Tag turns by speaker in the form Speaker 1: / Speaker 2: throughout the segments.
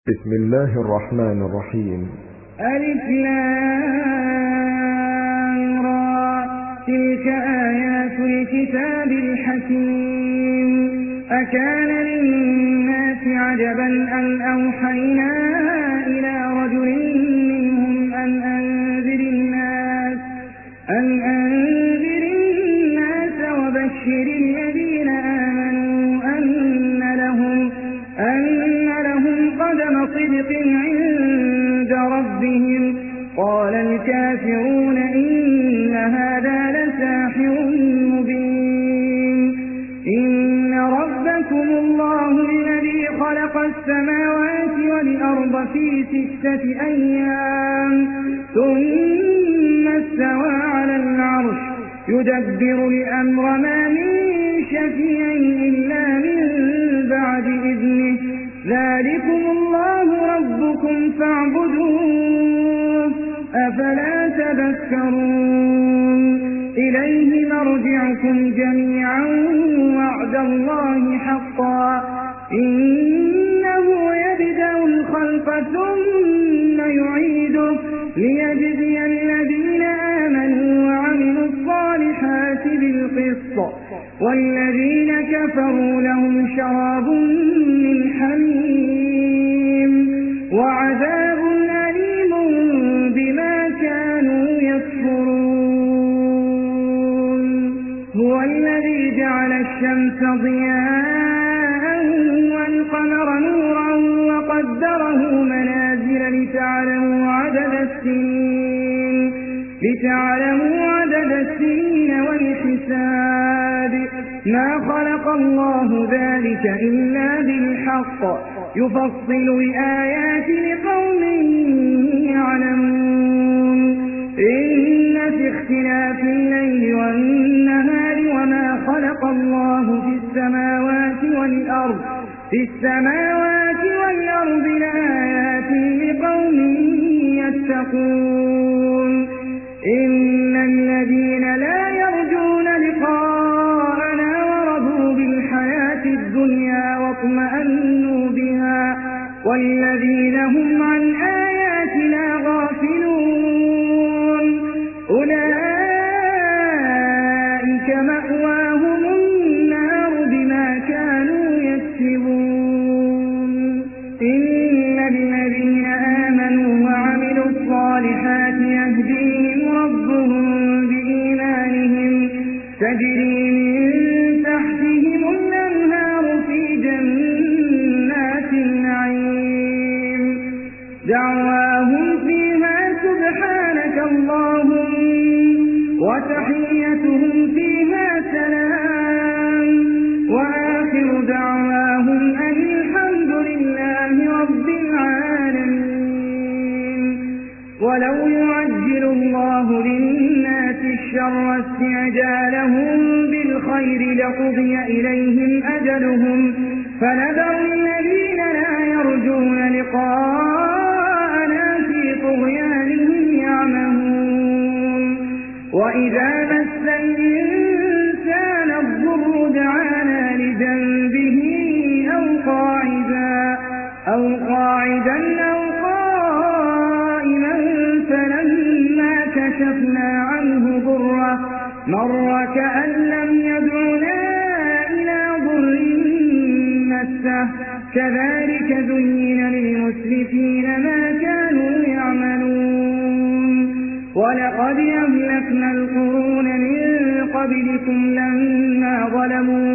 Speaker 1: بسم الله الرحمن الرحيم.
Speaker 2: ألف لام را تلك آيات الكتاب الحكيم أكان للناس عجبا أن أوحينا إلى رجل منهم أن أنذر الناس وبشر الذين آمنوا أن لهم قدم صدق عند ربهم. قال الكافرون إن هذا لساحر مبين. إن ربكم الله الذي خلق السماوات والأرض في 6 أيام ثم استوى على العرش يدبر الأمر ما من شفيع إلا من بعد إذنه. ذلكم الله ربكم فاعبدوه أفلا تذكرون. إليه مرجعكم جميعا وعد الله حقا إنه يبدأ الخلق ثم يعيده ليجزي الذين آمنوا وعملوا الصالحات بالقسط والذين كفروا لهم شراب من حميم وعذاب أليم بما كانوا يكفرون. هو الذي جعل الشمس ضياء والقمر نورا وقدره منازل لتعلموا عدد السنين والحساب. ما خلق الله ذلك إلا بالحق يفصل الآيات لقوم يعلمون. إن في اختلاف الليل والنهار وما خلق الله في السماوات والأرض لآيات لقوم يتقون. إن الذين لا يرجون لقاءنا ورضوا بالحياة الدنيا واطمأنوا بها والذين هم عن آياتنا غافلون أولئك مأواهم النار بما كانوا يكسبون. إن الذين آمنوا وعملوا الصالحات يهديهم ربهم بإيمانهم تجري من تحتهم الأنهار في جنات النعيم دعواهم فيها سبحانك اللهم وتحيتهم فيها سلام وآخر دعواهم أن الحمد لله رب العالمين. ولو يعجل الله للناس الشر استعجالهم بالخير لقضي إليهم أجلهم فنذر الذين لا يرجون لقاءنا في طغيانهم يعمهون. وإذا مس الإنسان الضر دعانا لجنبه أو قاعدا أو قائما فلما كشفنا عنه ضره مر كأن لم يدعنا إلى ضر مسه. كذلك زين للمسرفين ما كانوا يعملون. ولقد أهلكنا القرون من قبلكم لما ظلموا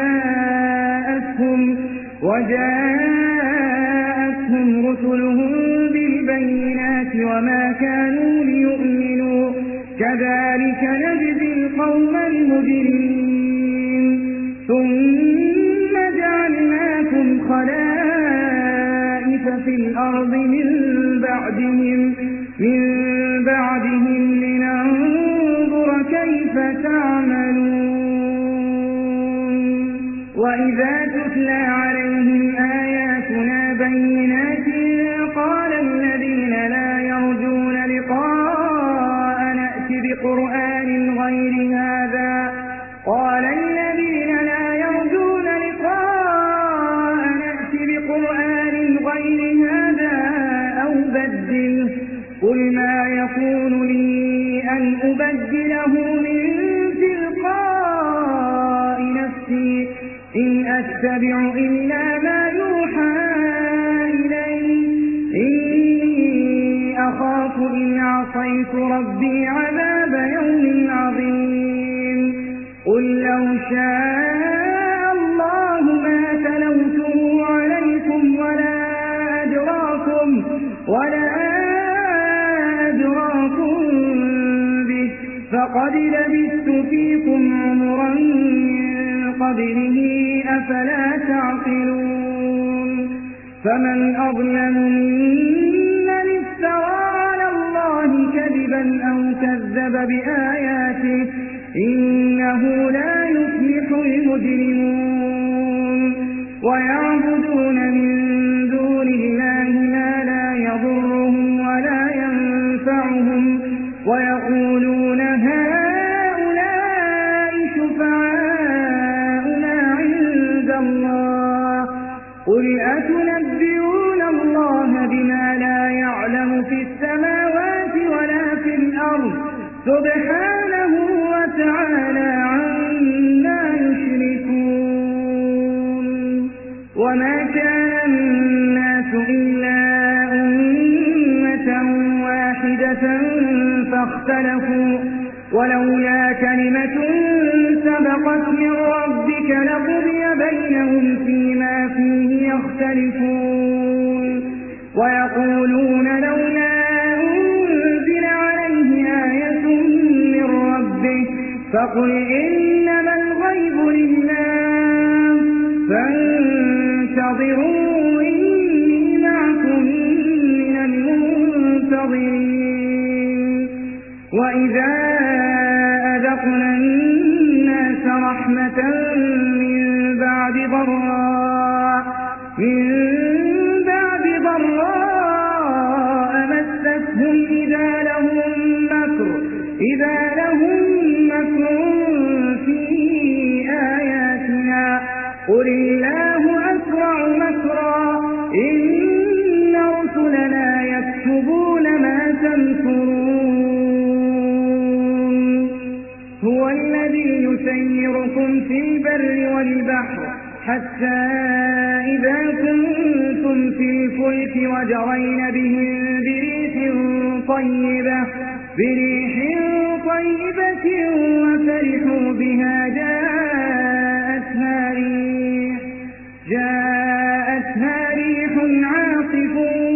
Speaker 2: وجاءتهم رسلهم بالبينات وما كانوا ليؤمنوا كذلك نجزي القوم المجرمين. ثم جعلناكم خلائف في الأرض من بعدهم لننظر كيف تعملون. وإذا تتلى عليهم آياتنا بينات قال الذين لا يرجون لقاءنا ائت بقرآن غير هذا قل ما يكون لي أن أبدله من تلقاء نفسي إن أتبع إلا ما يوحى إلي إني أخاف إن عصيت ربي عذاب يوم عظيم قل لو شاء الله ما تلوته عليكم ولا أدراكم به فقد لبثت فيكم عمرا من قبله أفلا تعقلون فمن أظلم ممن افترى على الله كذبا أو كذب بآياته إنه لا يفلح المجرمون ويعبدون من دون الله ما لا يضرهم ولا ينفعهم ويقولون هؤلاء شفعاؤنا عند الله قل أتنبئون الله بما لا يعلم في السماوات ولا في الأرض سبحانه وتعالى عما يشركون وما كان الناس إلا أمة واحدة فاختلفوا ولولا كلمة سبقت من ربك لقضي بينهم فيما فيه يختلفون ويقولون لولا أنزل عليه آية من ربه فقل إنما الغيب لله فانتظروا إني معكم من المنتظرين وإذا أذقنا الناس رحمة من بعد ضراء مستهم إذا لهم مكر في آياتنا قل الله أسرع مكرا إن رسلنا يكتبون ما تمكرون هو الذي يسيركم في البر والبحر حتى إذا كنتم في الفلك وجرين بهم بريح طيبة وفرحوا بها جاءتها ريح عاصف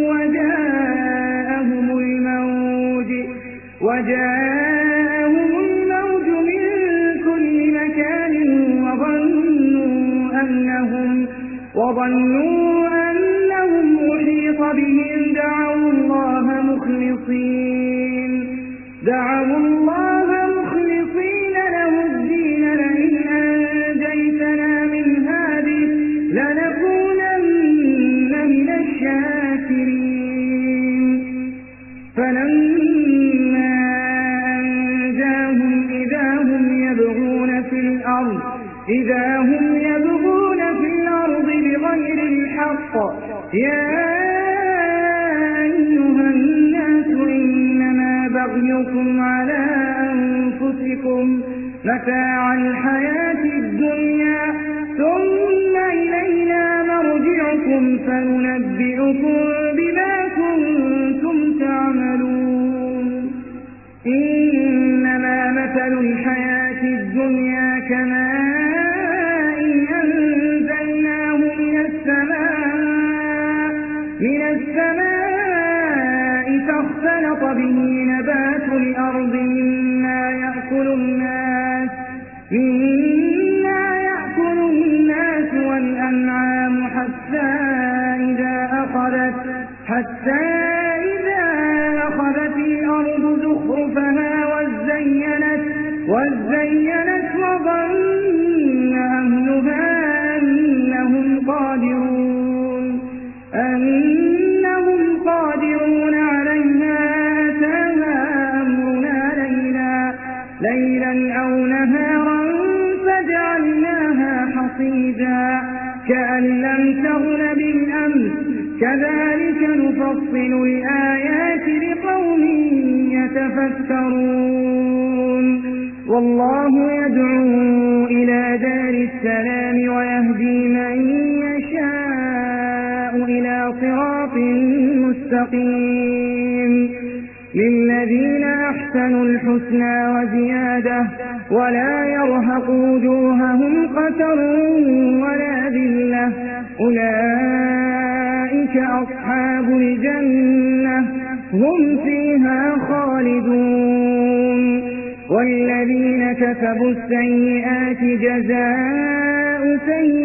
Speaker 2: وجاءهم الموج من كل مكان وظنوا أنهم محيط بهم دعوا الله مخلصين له الدين لئن أنجيتنا من هذه لنكونن من الشاكرين فلما أنجاهم إذا هم يبغون في الأرض بغير الحق يا أيها الناس إنما بغيكم على أنفسكم متاع الحياة الدنيا ثم إلينا مرجعكم فننبئكم بما كنتم تعملون إنما مثل الحياة الدنيا كماء أنزلناه من السماء فاختلط به نبات الأرض مما يأكل الناس والأنعام حتى إذا أخذت الأرض زخرفها وزينت وظن أهلها أنهم قادرون عليها أتاها أمرنا ليلا أو نهارا فجعلناها حصيدا كأن لم تغن بالأمس كذلك نفصل نفصل الآيات لقوم يتفكرون والله يدعو إلى دار السلام ويهدي من يشاء إلى صراط مستقيم للذين أحسنوا الحسنى وزيادة ولا يرهق وجوههم قتر ولا ذلة أولئك أصحاب الجنة هم فيها خالدون والذين كسبوا السيئات جزاء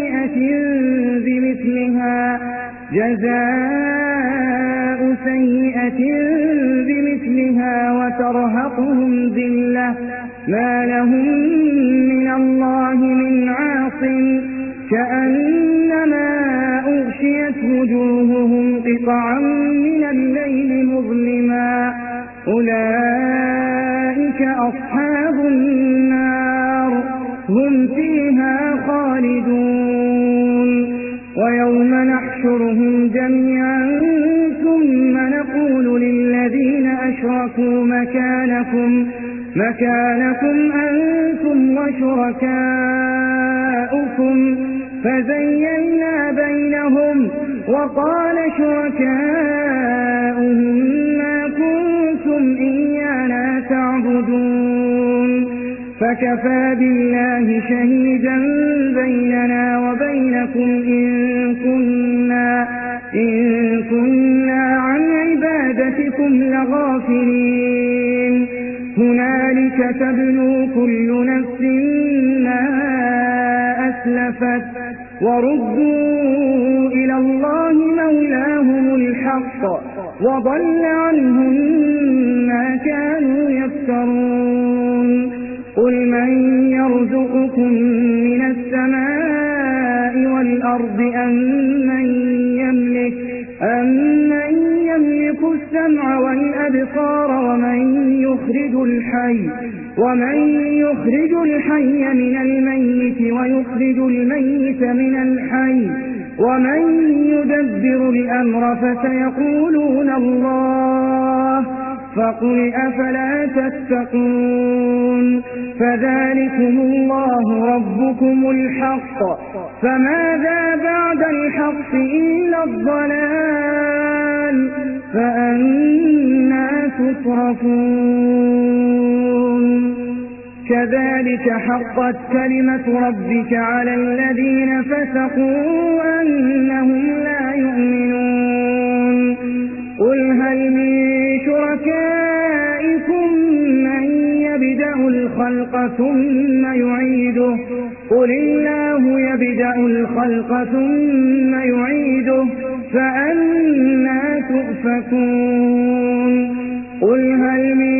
Speaker 2: سيئة بمثلها وترهقهم ذلة ما لهم من الله من عاصم كأنما أغشيت وجوههم قطعا من الليل مظلما أولئك أصحاب النار هم فيها خالدون ويوم نحشرهم جميعا ثم نقول للذين أشركوا مكانكم أنتم وشركاؤكم فزيّلنا بينهم وقال شركاؤهم ما كنتم إيانا تعبدون فكفى بالله شهيدا بيننا وبينكم إن كنا عن عبادتكم لغافلين هنالك تبلو كل نفس ما أسلفت وردوا إلى الله مولاهم الحق وضل عنهم ما كانوا يفترون قل من يرزقكم من السماء والأرض أمن يملك السمع والأبصار ومن يخرج الحي من الميت ويخرج الميت من الحي ومن يدبر الأمر فسيقولون الله فقل أفلا تتقون فذلكم الله ربكم الحق فماذا بعد الحق إلا الضلال فأنى تصرفون كذلك حقت كلمة ربك على الذين فسقوا أنهم لا يؤمنون قل هل من شركائكم من يبدأ الخلق ثم يعيده قل الله يبدأ الخلق ثم يعيده فأنى تؤفكون قل هل من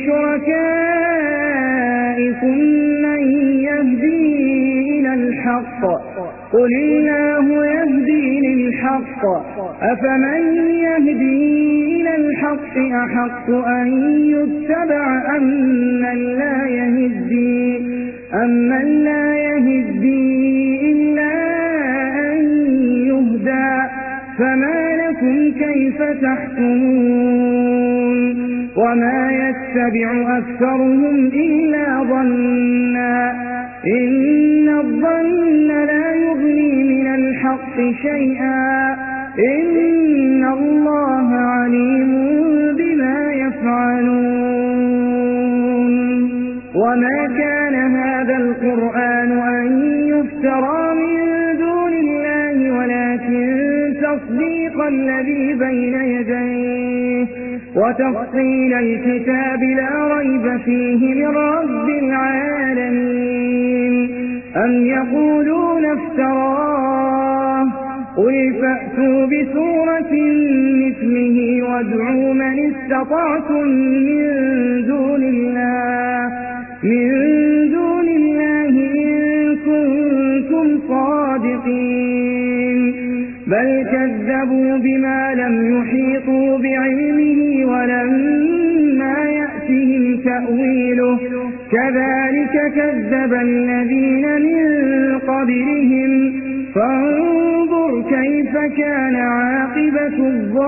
Speaker 2: شركائكم من يهدي إلى الحق قل الله يهدي للحق أفمن يهدي إلى الحق أحق أن يتبع أمن لا يهدي إلا أن يهدى فما لكم كيف تحكمون وما يتبع أكثرهم إلا ظنا إن الظن لا يغني من الحق شيئا إن الله عليم بما يفعلون وما كان هذا القرآن أن يفترى من دون الله ولكن تصديق الذي بين يديه وتفصيل الكتاب لا ريب فيه من رب العالمين أم يقولون افتراه قل فأتوا بسورة مثله وادعوا من استطعتم من دون الله إن كنتم صادقين بل كذبوا بما لم يحيطوا بعلمه ولما يأتهم تأويله كذلك كذب الذين من قبلهم فانظر كيف كيف كان عاقبة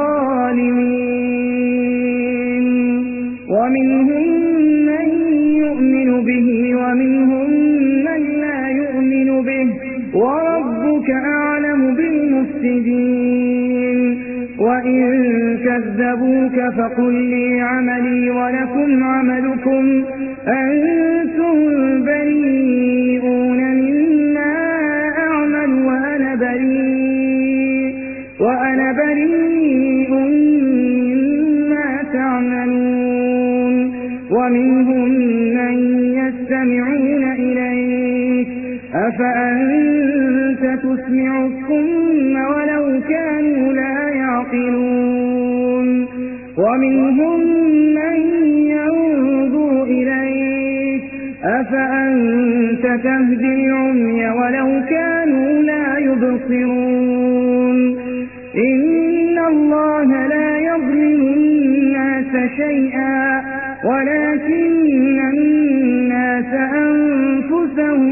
Speaker 2: الظالمين ومنهم من يؤمن به ومنهم من لا يؤمن به وربك أعلم بالمفسدين وإن كذبوك فقل لي عملي ولكم عملكم أنتم بريئون مما أعمل وأنا بريء مما تعملون ومنهم من يستمعون إليك أفأنت تسمع الصم ولو كانوا لا يعقلون ومنهم من ينظر إليك أفأنت تهدي العمي ولو كانوا لا يبصرون إن الله لا يظلم الناس شيئا ولكن الناس أنفسهم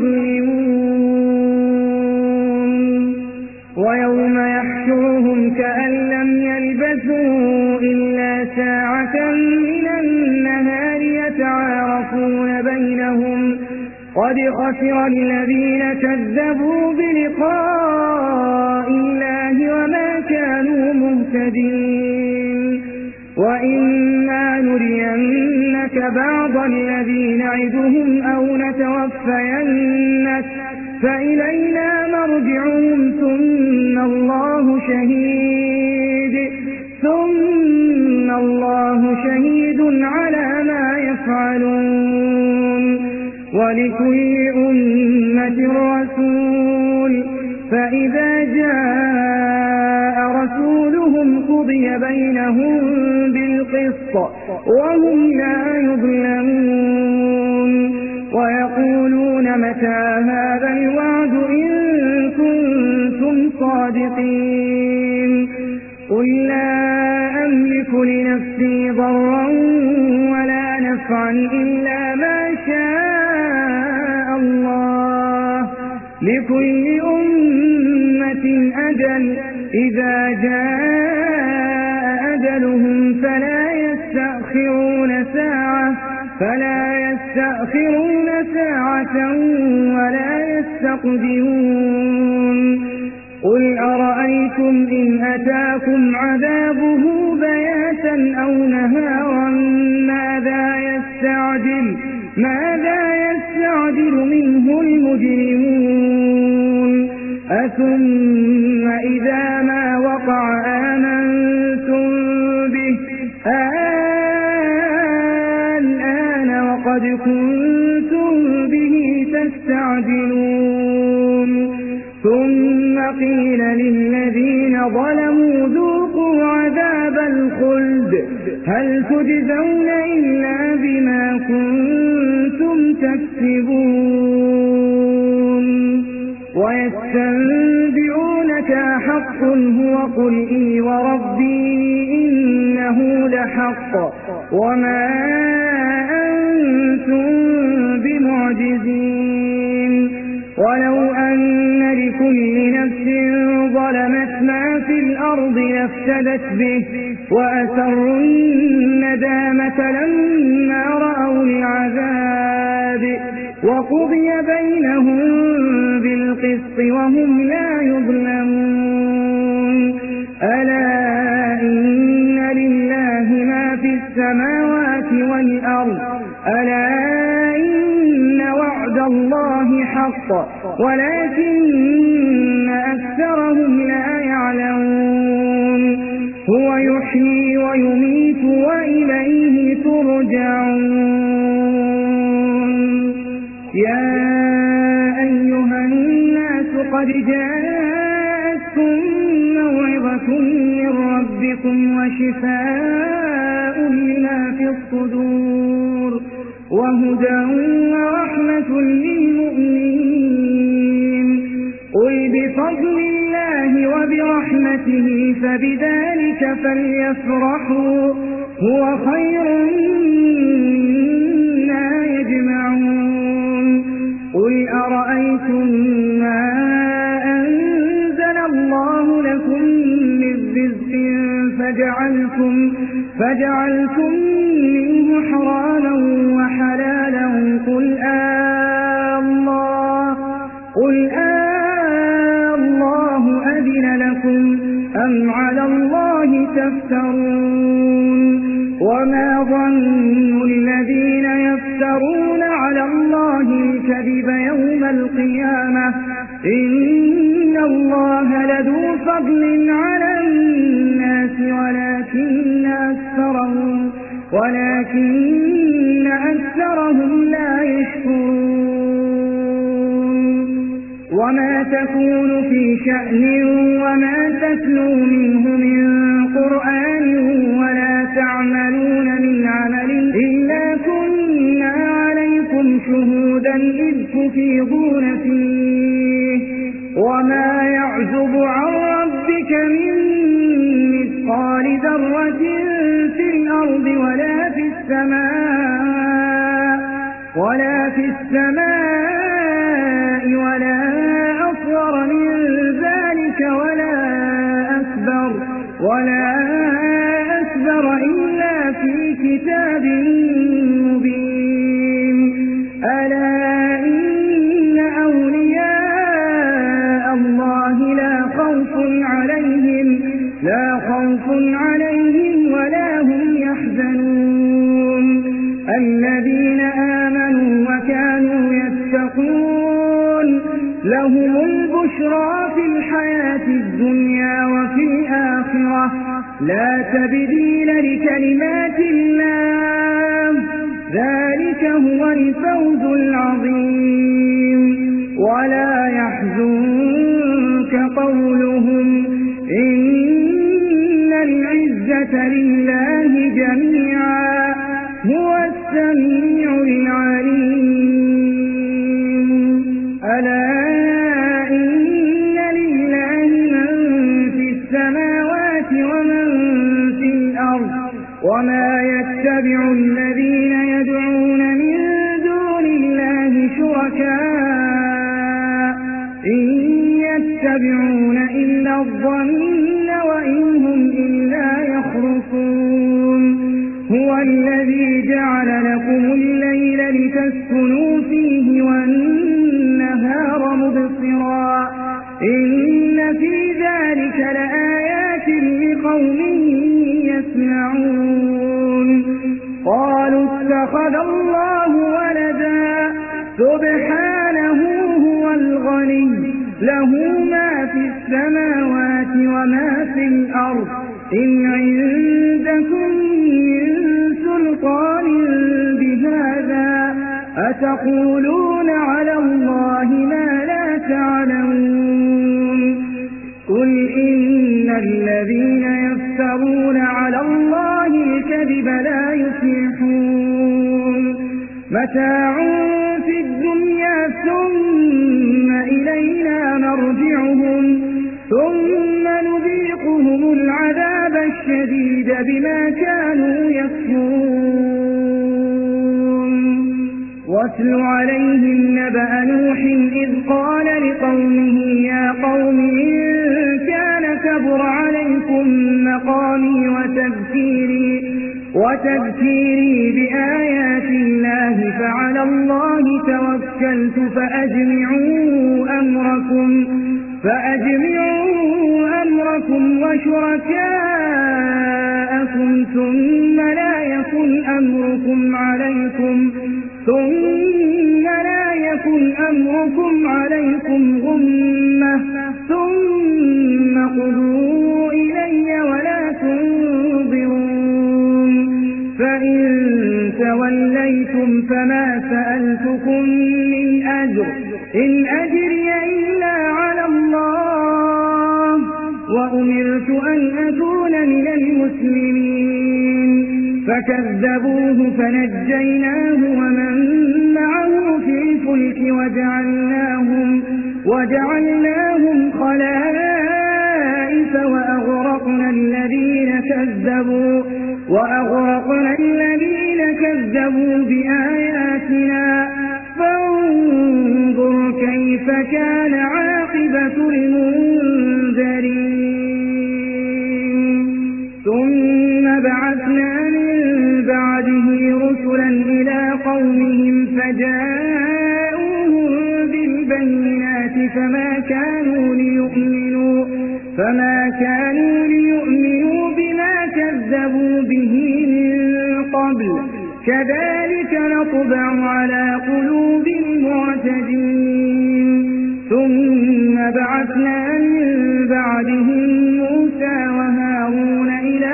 Speaker 2: يظلمون ويوم يحشرهم كأن لم يلبثوا إلا ساعة من النهار يتعارفون بينهم قد خسر الذين كذبوا بلقاء الله وما كانوا مهتدين وإما نرينك بعض الذي نعدهم أو نتوفينك فإلينا مرجعهم ثم الله شهيد على ما يفعلون ولكل أمة رسول فإذا جاء رسولهم قضي بينهم بالقسط وهم لا يظلمون ويقولون متى هذا الوعد إن كنتم صادقين قل لا أملك لنفسي ضرا ولا نفعا إلا ما شاء الله لكل أمة أجل إذا جاء أجلهم فلا يستأخرون ساعة ولا يستقدمون قل أرأيتم إن أتاكم عذابه بياتا أو نهارا ماذا يستعجل منه المجرمون أثم إذا ما وقع آمنتم به الآن وقد كنتم به تستعجلون ثم قيل للذين ظلموا ذوقوا عذاب الخلد هل تجزون إلا بما كنتم تكسبون ويستنبئونك حق هو قل إي وربي إنه لحق وما أنتم بمعجزين ولو أن لكل نفس ظلمت ما في الأرض لافتدت به وأسروا الندامة لما رأوا العذاب وقضي بينهم بالقسط وهم لا يظلمون ألا إن لله ما في السماوات والأرض ألا إن وعد الله حق ولكن أكثرهم لا يعلمون هو يحيي ويميت وإليه ترجعون يا أيها الناس قد جاءتكم موعظة من ربكم وشفاء لما في الصدور وهدى ورحمة للمؤمنين قل بفضل الله وبرحمته فبذلك فليفرحوا هو خير مما يجمعون قل أرأيتم ما أنزل الله فجعلتم منه حراما وحلالا قل الله أذن لكم أم على الله تفترون وما ظن الذين يفترون على الله الكذب يوم القيامة إن الله لذو فضل على الناس ولكن أكثرهم لا يشكرون وما تكون في شأن وما تتلو منه من قرآن ولا تعملون من عمل إلا كنا عليكم شهودا إذ تفيضون فيه وما يعزب عن ربك من مثقال ذرة في الأرض ولا في السماء ولا أصغر من ذلك ولا أكبر إلا في كتاب مبين ألا إن أولياء الله لا خوف عليهم ولا هم يحزنون الذين آمنوا وكانوا يتقون لهم البشرى في الحياة الدنيا وفي الآخرة لا تبديل لكلمات الله ذلك هو الفوز العظيم ولا يحزنك قولهم إن العزة لله جميعا هو السميع العليم ألا إن لله من في السماوات ومن في الأرض وما يتبع الذين يدعون من دون الله شركاء إن يتبعون إلا الظن وإن هم إلا يخرصون هو الذي جعل لكم الليل لتسكنوا فيه والنهار مبصرا إن في ذلك لآيات لقوم يسمعون قالوا اتخذ الله ولدا سبحانه هو الغني له ما في السماوات وما في الأرض إن عندكم من سلطان بهذا أتقولون على الله ما لا تعلمون قل إن الذين يفترون على الله الكذب لا يفلحون متاع في الدنيا ثم إلينا مرجعهم ثم نذيقهم العذاب الشديد بما كانوا يكفرون واتل عليهم نبأ نوح إذ قال لقومه يا قوم إن كان كبر عليكم مقامي وتذكيري بآيات الله فعلى الله توكلت فأجمعوا أمركم وشركاءكم ثم لا يكن أمركم عليكم غمة ثم قضوا إلي ولا تنظرون فإن توليتم فما سألتكم من أجر إن أجري إلا على الله وأمرت أن أكون من المسلمين فكذبوه فنجيناه ومن معه في الفلك وجعلناهم خلائف وأغرقنا الذين كذبوا بآياتنا فانظر كيف كان عاقبة المنذرين بعثنا من بعده رسلا إلى قومهم فجاءوهم بالبينات فما كانوا ليؤمنوا بما كذبوا به من قبل كذلك نطبع على قلوب المعتدين ثم بعثنا من بعدهم موسى وهارون إلى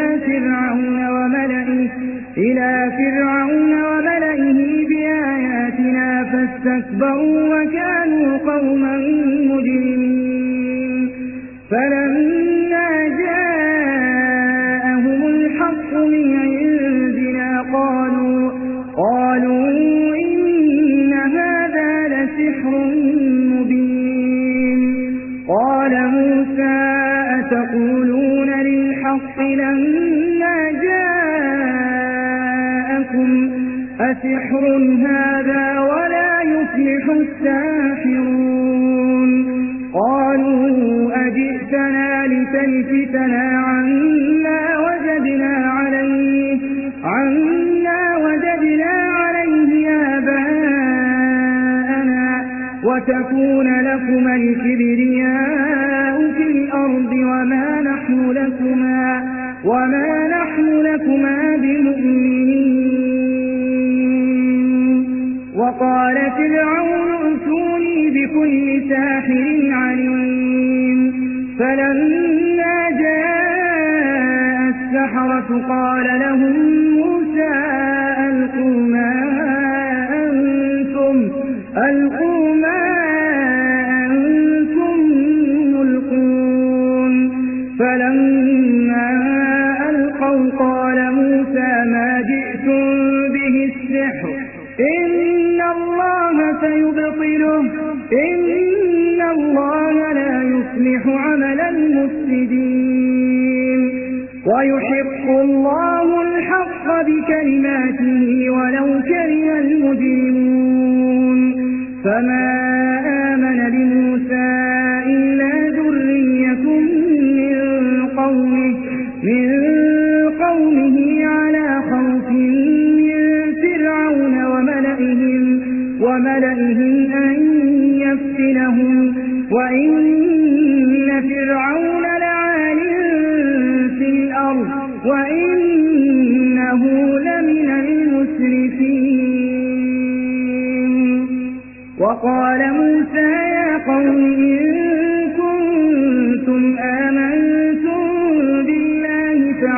Speaker 2: فرعون وملئه بآياتنا فاستكبروا وكانوا قوما مجرمين فلما جاءهم الحق من عندنا قالوا إن هذا لسحر مبين قال موسى أتقولون للحق لما جاءكم أسحر هذا ولا يفلح الساحرون قالوا أجئتنا لتلفتنا عما وجدنا عليه آباءنا وتكون لكما الكبرياء في الأرض وما نحن لكما بمؤمنين وقال فرعون ائتوني بكل ساحر عليم فلما جاء السحرة قال لهم موسى ألقوا ما أنتم ملقون فلما ألقوا قال موسى ما جئتم به السحر إن الله سيبطله إن الله لا يصلح عمل المفسدين ويحق الله الحق بكلماته ولو كره المجرمون فما آمن لموسى إلا ذرية من قومه على خوف من فرعون وملئهم أن يفتنهم وإن فرعون لعال في الأرض وإنه لمن المسرفين وقال موسى يا قوم إن كنتم آمنتم بالله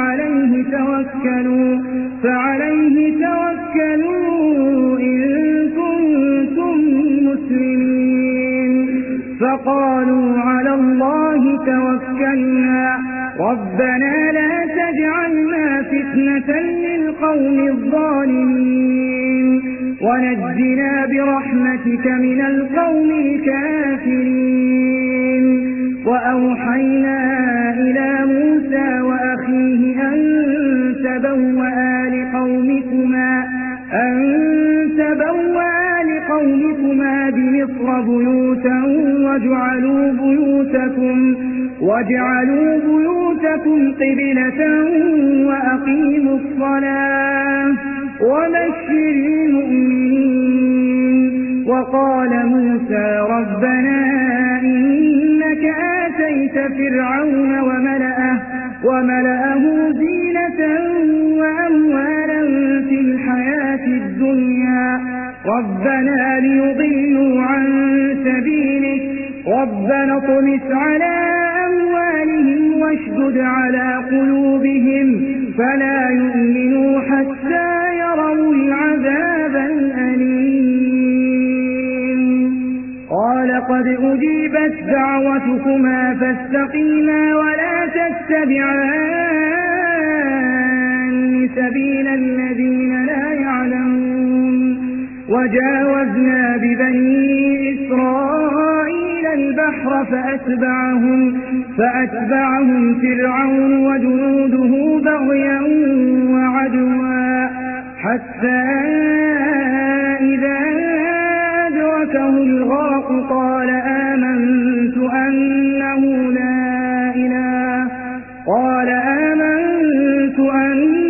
Speaker 2: فعليه توكلوا إن كنتم مسلمين فقالوا على الله توكلنا ربنا لا تجعلنا فتنة للقوم الظالمين ونجنا برحمتك من القوم الكافرين وأوحينا إلى موسى وأخيه أن تبوأ لقومكما بمصر بيوتا واجعلوا بيوتكم قبلة وأقيموا الصلاة وبشر المؤمنين وقال موسى ربنا إنك آتيت فرعون وملأه زينة وأموالا في الحياة الدنيا ربنا ليضلوا عن سبيلك ربنا اطمس على أموالهم واشدد على قلوبهم فلا يؤمنوا حتى يروا العذاب الأليم قال قد أجيبت دعوتكما فاستقيما ولا تتبعان سبيل الذين لا يعلمون وجاوزنا ببني إسرائيل البحر فأتبعهم فرعون وجنوده بغيا وعدوا حتى إذا أدركه الغرق قال آمنت أنه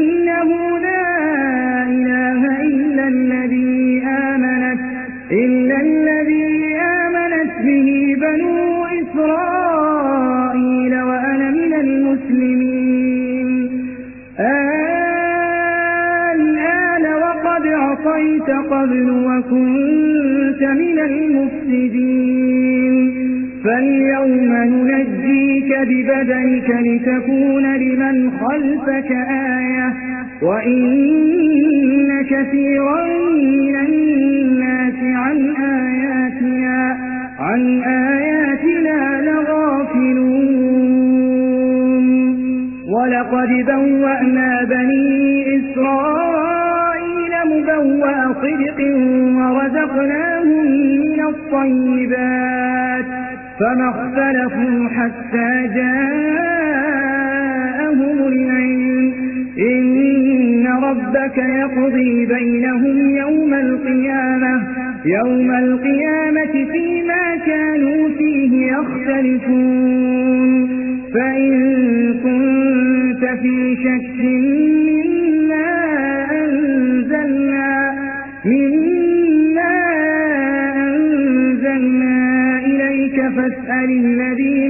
Speaker 2: عصيت قبل وكنت من المفسدين فاليوم ننجيك ببدنك لتكون لمن خلفك آية وإن كثيرا من الناس عن آياتنا لغافلون ولقد بوأنا بني إسرائيل مبوأ صدق ورزقناهم من الطيبات فما اختلفوا حتى جاءهم العلم إن ربك يقضي بينهم يوم القيامة فيما كانوا فيه يختلفون فإن كنت في شك مما أنزلنا إليك فاسأل الذين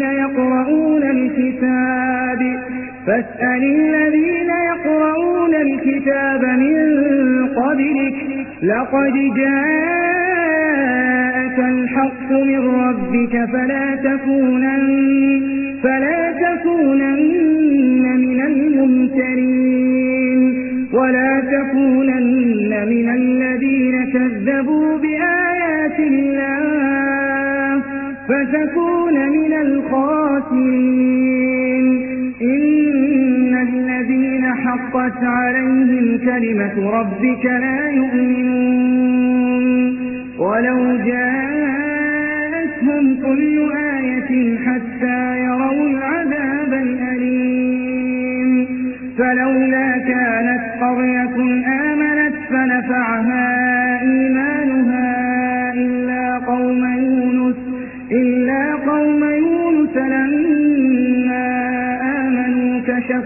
Speaker 2: يقرؤون الكتاب من قبلك لقد جاءك الحق من ربك فلا تكونن من الممترين ولا تكونن من الذين كذبوا بآيات الله فتكون من الخاسرين إن الذين حقت عليهم كلمة ربك لا يؤمنون ولو جاءتهم كل آية حتى يروا العذاب الأليم فلولا كانت قرية آمنت فنفعها إيمانها إلا قوم يونس لما آمنوا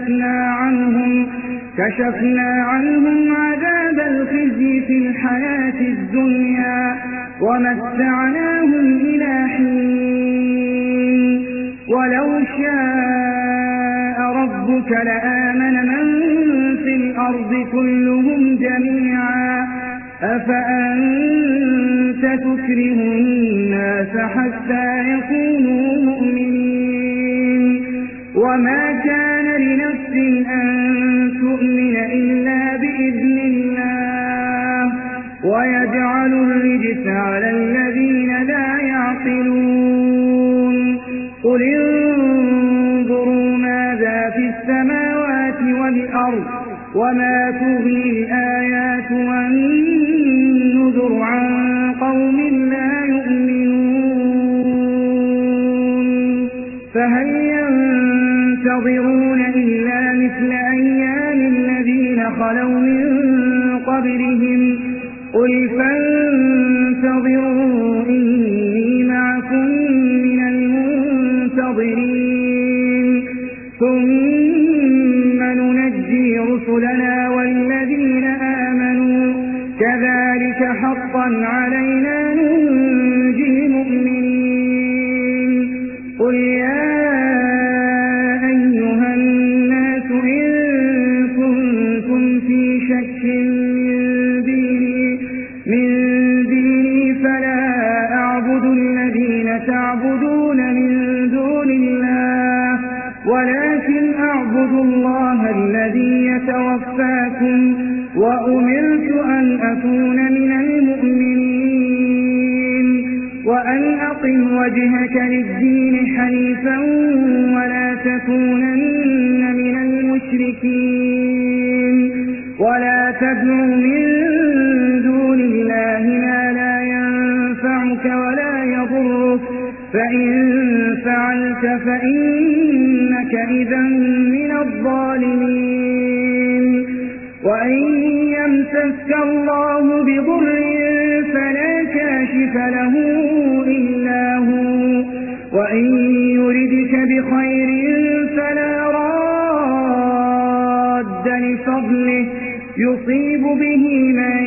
Speaker 2: كشفنا عنهم عذاب الخزي في الحياة الدنيا ومتعناهم إلى حين ولو شاء ربك لآمن من في الأرض كلهم جميعا أفأنت تكره الناس حتى يكونوا مؤمنين وما كان لنفس أن تؤمن إلا بإذن الله ويجعل الرجس على الذين لا يعقلون قل انظروا ماذا في السماوات والأرض وما تغني الآيات والنذر عن قوم لا يؤمنون فهل ينتظرون إلا مثل أيام الذين خلوا من قبلهم قل فانتظروا إني معكم من المنتظرين ثم ننجي رسلنا والذين آمنوا كذلك حقا علينا ننجي المؤمنين قل يا أيها الناس إن كنتم في شك من ديني فلا أعبد الذين تعبدون من دون الله ولكن أعبد الله الذي يتوفاكم وأمرت أن أكون من المؤمنين وأن أقم وجهك للدين حنيفا ولا تكونن من المشركين ولا تدع من دون الله ما لا ينفعك ولا يضرك فإن فعلت فإنك إذا من الظالمين وإن يمسسك الله بضر فلا كاشف له إلا هو وإن يردك بخير فلا راد لفضله يصيب به من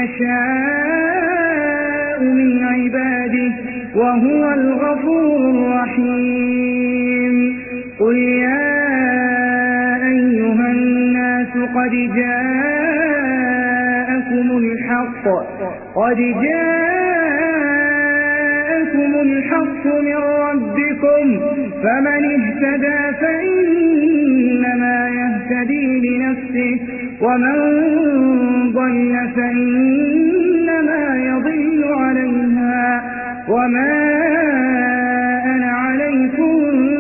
Speaker 2: يشاء من عباده وهو الغفور الرحيم قل يا أيها الناس قد جاءكم جاءكم الحق من ربكم فمن اهتدى فإنما يهتدي لنفسه ومن ضل فإنما يضل عليها وما أنا عليكم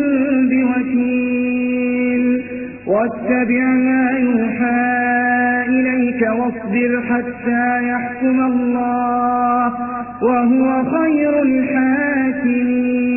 Speaker 2: بوكيل واتبع ما يوحى إليك واصبر حتى يحكم الله وهو خير الحاكمين